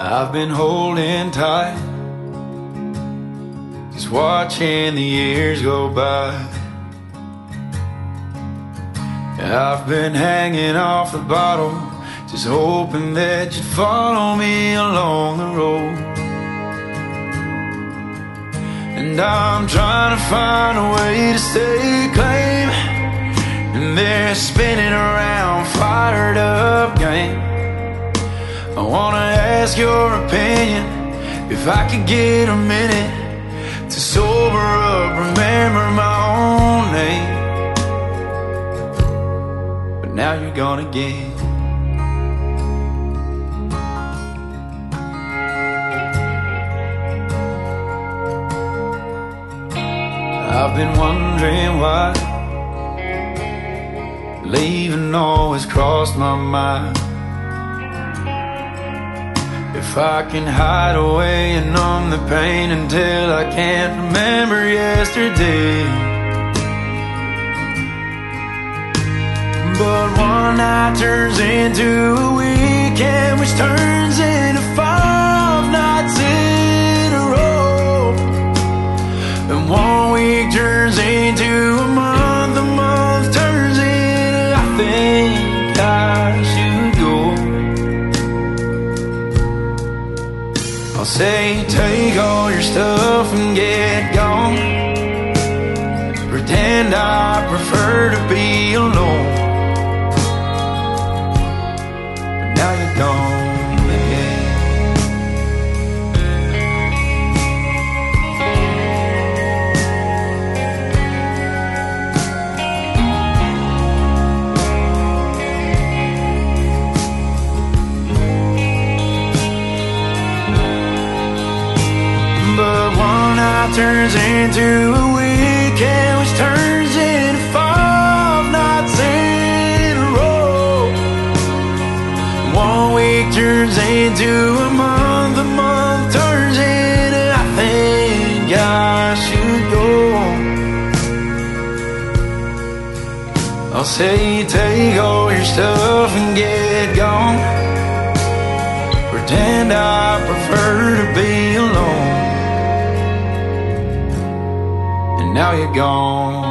I've been holding tight, just watching the years go by. I've been hanging off the bottle, just hoping that you'd follow me along the road. And I'm trying to find a way to stay claim in this spinning around, fired up game. I wanna ask your opinion, if I could get a minute to sober up, remember my own name. But now you're gone again. I've been wondering why leaving always crossed my mind. If I can hide away and numb the pain until I can't remember yesterday. But one night turns into a weekend, which turns into 5 nights in a row. And 1 week turns into a month turns into I think I should go. I'll say take all your stuff and get gone. Pretend I prefer to be alone. But now you're gone again. Turns into a weekend, which turns into 5 nights in a row. 1 week turns into a month turns into I think I should go. I'll say take all your stuff and get gone. Pretend I prefer to be alone. Now you're gone.